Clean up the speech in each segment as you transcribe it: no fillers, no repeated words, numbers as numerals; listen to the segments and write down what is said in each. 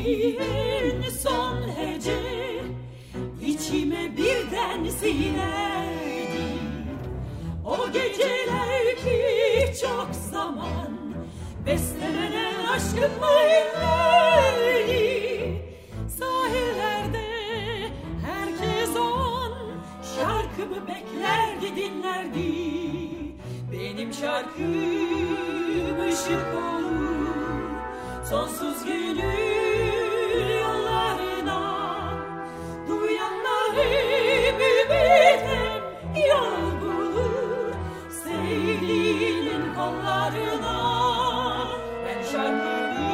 sevdiği en son hece içime birden sinerdi. O geceler ki çok zaman bestelenen aşkın mayınlardı. Sahillerde herkes on şarkımı beklerdi, dinlerdi. Benim şarkım ışık olur sonsuz gönül yollarına. Duyanlar hep ümitim yol bulur sevdiğinin kollarına. Ben şarkımı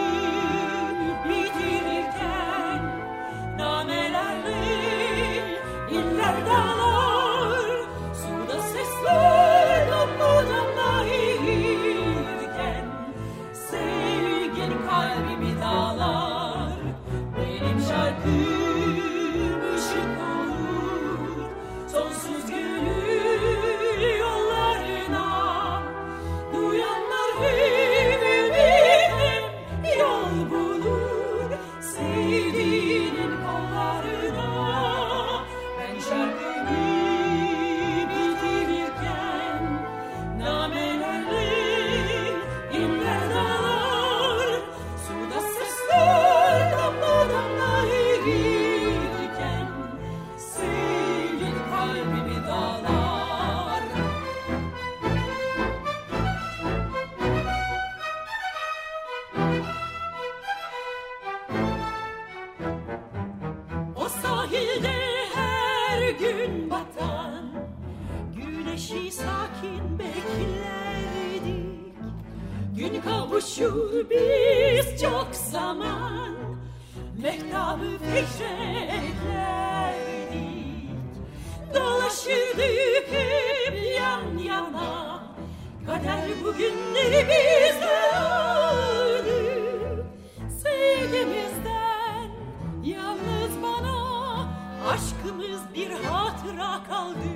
bitirirken namelerle inler dağlar, suda sesler damla damla erirken sevgin kalbimi dağlar. Benim şarkım ışık olur sonsuz gönül yollarına. Duyanlar hep ümitim yol bulur sevdiğinin kollarına. Ben şarkımı bitirirken namelerle inler dağlar, suda sesler damla damla erirken sevgin kalbimi dağlar. O sahilde her gün batan güneşi sakin beklerdik. Gün kavuşur biz çok zaman mehtabı fekretlerdik. Dolaşırdık hep yan yana, kader bugünleri bizden aldı. Sevgimizden yalnız bana aşkımız bir hatıra kaldı.